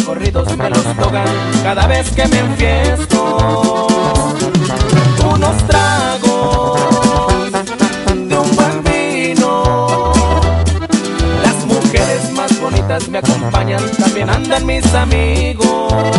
corridos me los tocan cada vez que me enfiesto. Unos tragos de un buen vino, las mujeres más bonitas me acompañan, también andan mis amigos.